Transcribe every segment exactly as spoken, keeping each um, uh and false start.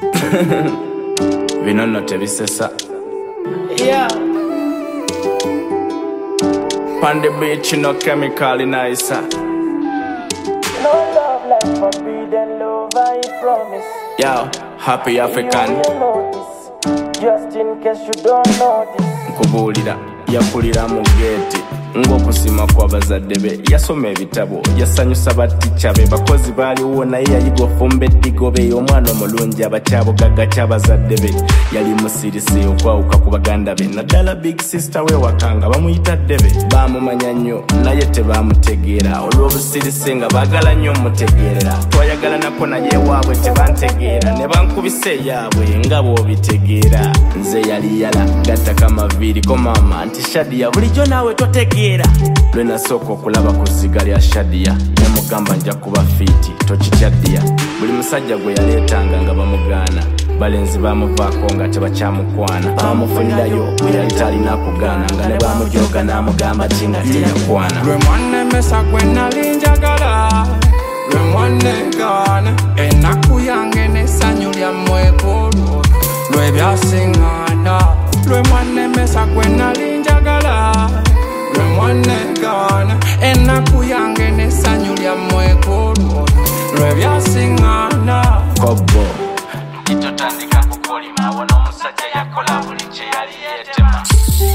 Bino no tebisesa. Yeah. On the beach, no chemical in ice. No love like forbidden love, I promise. Yo, happy African. You know this, just in case you don't know this. Nkubulira yakulira mu gate ng'okusima kw'abazadde be yasoma ebitabo yasanyusa batica be bakozi baaliwo naye yayiga ofumba eddigo be omwana omulungi abakyabugagga ky'abazadde be yali musirise okwawuka ku baganda be naddala big sister we wakanga bamuyita ddebe baamumanya nnyo naye tebaamutegeera olw'obusirise nga baagala nnyo mutegeerera twayagala nako naye waabwe tebantegeera ne bankubisa eyaabwe nga bw'obitegeera nze yali yala gattaka amaviiri ko maama nti Shadia bulijjo naawe totegeera lwe nasooka okulaba ku zziga lya Shadia ne mugamba nja kuba fiiti tokikyaddiya buli musajja gwe yaleetanga nga bamugaana balenzi baamuvaako nga tebakyamukwana baamufunirayo bwe yali talina kugaana nga ne baamujooga n'amugamba ti nga teyakwana lwe mwannemesa gwe nali njagala lwe mwannegaana ennaku yange n'essanyu lyammwekoolwo lwe byasiŋŋaana lwe mwannemesa gwe nali njagala lwe mwannegaana ennaku yange n'essanyu lyammwekoolwo lwe byasiŋŋaana kobbo titotandika kukolima wona omusajja yakola buli kye yali yeetema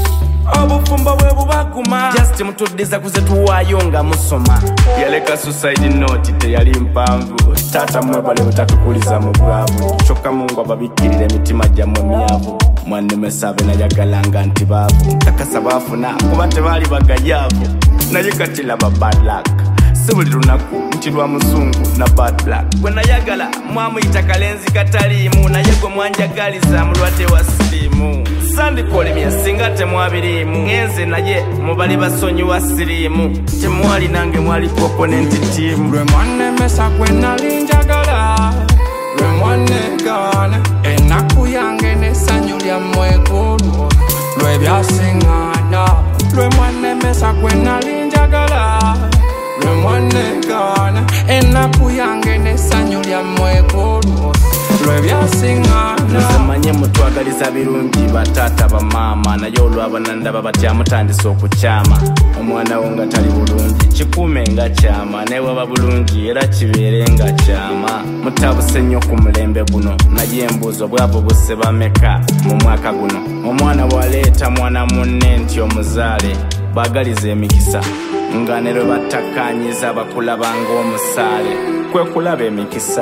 obufumbo bwe bubaguma just mutuddiza kuze tuwaayo nga musoma yaleka suicide note teyali mpanvu taata mwebale butatukuliza mu bwavu kyokka mungu ababikkirira emitima gyammwe myavu mwannemesa abe nayagalanga nti baavu nkakasa baafuna kuba tebaali bagayaavu naye kati laba bad luck si buli lunaku nti lwa muzungu na bad luck gwe nayagala mwamuyita kalenzi kataliimu naye gwe mwanjagaliza mulwadde wa siriimu sandikolimye singa temwabiriimu ngenze naye mubali basonyiwa siriimu temwali nange mwali proponenti tiimu lwe mwannemesa gwe nali njagala lwe mwannegaana ennaku yange n'essanyu lyammwekoolwo lwe byasiŋŋaana lwe mwannemesa gwe nali njagala lwe mwannegaana ennaku yange n'essanyu lyammwekoolwo lwe byasiŋŋaana manye mutwagaliza birungi bataata bamaama naye olwabanandaba batyamutandisa okukyama omwana wo nga tali bulungi kikuume nga kyama naye waba bulungi era kibeere nga kyama mutabuse nnyo ku mulembe guno naye embuuzo bwabo buse bameka mu mwaka guno omwana bwaleeta mwana munne nti omuzaale baagaliza emikisa nga ne lwe battakanyiza bakulaba ng'omusaale kwe kulaba emikisa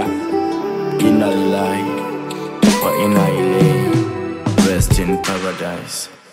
inna lillahi wa inna ilayhi rest in paradise.